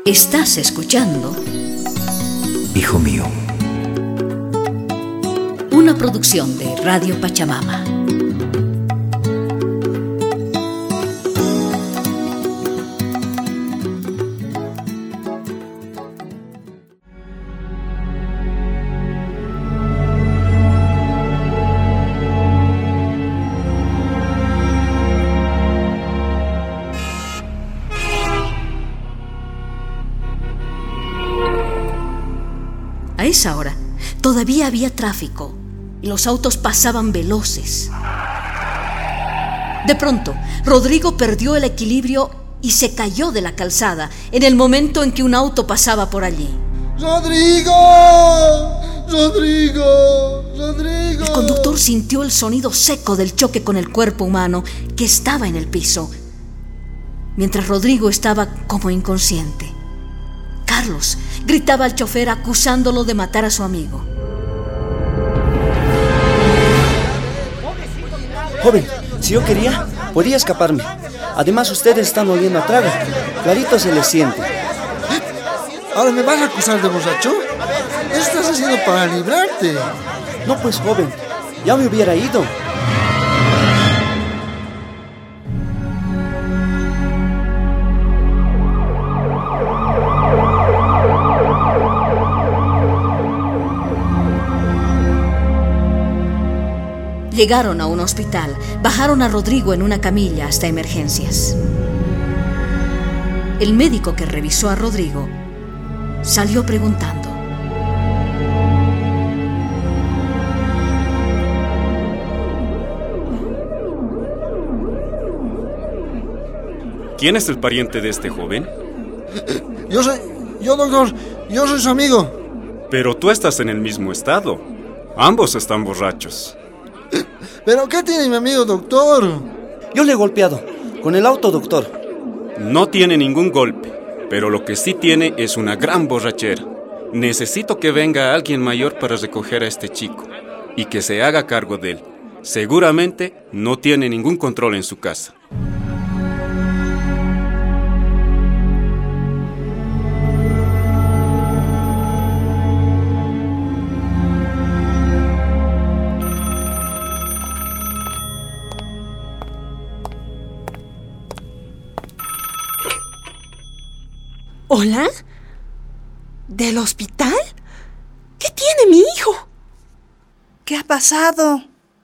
Estás escuchando Hijo mío, una producción de Radio Pachamama. A esa hora todavía había tráfico y los autos pasaban veloces. De pronto, Rodrigo perdió el equilibrio y se cayó de la calzada en el momento en que un auto pasaba por allí. ¡Rodrigo! ¡Rodrigo! ¡Rodrigo! El conductor sintió el sonido seco del choque con el cuerpo humano que estaba en el piso, mientras Rodrigo estaba como inconsciente. Carlos gritaba al chofer acusándolo de matar a su amigo. Joven, si yo quería, podía escaparme. Además, ustedes están oliendo a trago. Clarito se les siente. ¿Ahora me vas a acusar de borracho? Eso estás haciendo para librarte. No pues, joven, ya me hubiera ido. Llegaron a un hospital, bajaron a Rodrigo en una camilla hasta emergencias. El médico que revisó a Rodrigo salió preguntando: ¿Quién es el pariente de este joven? Doctor, yo soy su amigo. Pero tú estás en el mismo estado. Ambos están borrachos. ¿Pero qué tiene mi amigo, doctor? Yo le he golpeado, con el auto, doctor. No tiene ningún golpe, pero lo que sí tiene es una gran borrachera. Necesito que venga alguien mayor para recoger a este chico y que se haga cargo de él. Seguramente no tiene ningún control en su casa. ¿Hola? ¿Del hospital? ¿Qué tiene mi hijo? ¿Qué ha pasado?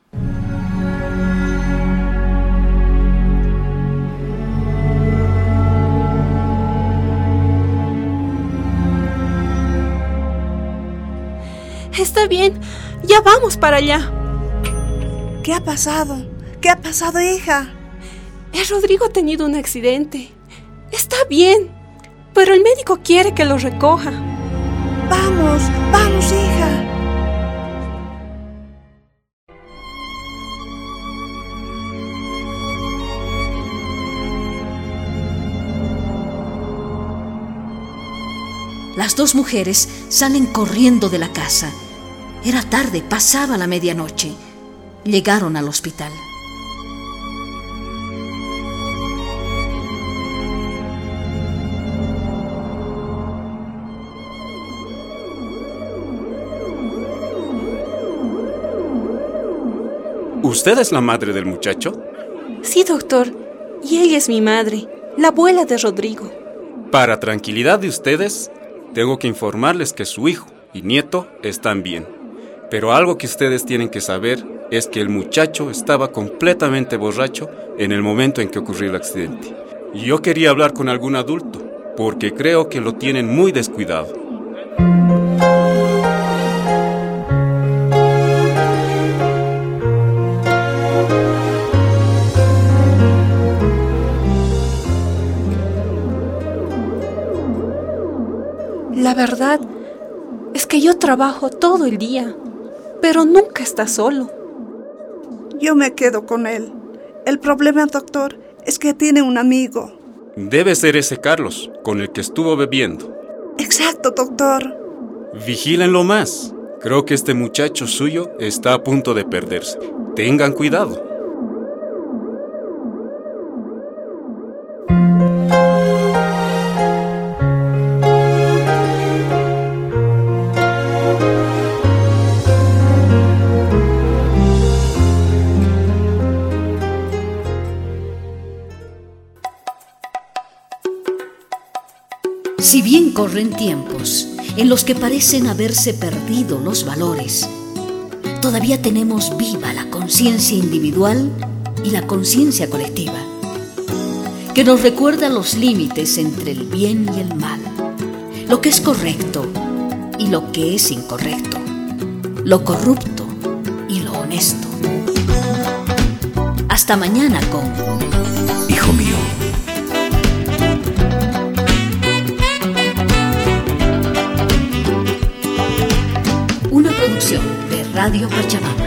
Está bien, ya vamos para allá. ¿Qué ha pasado? ¿Qué ha pasado, hija? El Rodrigo ha tenido un accidente. Está bien, pero el médico quiere que lo recoja. Vamos, hija. Las dos mujeres salen corriendo de la casa. Era tarde, pasaba la medianoche. Llegaron al hospital. ¿Usted es la madre del muchacho? Sí, doctor. Y ella es mi madre, la abuela de Rodrigo. Para tranquilidad de ustedes, tengo que informarles que su hijo y nieto están bien. Pero algo que ustedes tienen que saber es que el muchacho estaba completamente borracho en el momento en que ocurrió el accidente. Y yo quería hablar con algún adulto, porque creo que lo tienen muy descuidado. La verdad es que yo trabajo todo el día, pero nunca está solo. Yo me quedo con él. El problema, doctor, es que tiene un amigo. Debe ser ese Carlos, con el que estuvo bebiendo. Exacto, doctor. Vigílenlo más. Creo que este muchacho suyo está a punto de perderse. Tengan cuidado. Si bien corren tiempos en los que parecen haberse perdido los valores, todavía tenemos viva la conciencia individual y la conciencia colectiva, que nos recuerda los límites entre el bien y el mal, lo que es correcto y lo que es incorrecto, lo corrupto y lo honesto. Hasta mañana con Hijo mío. una producción de Radio Pachamama.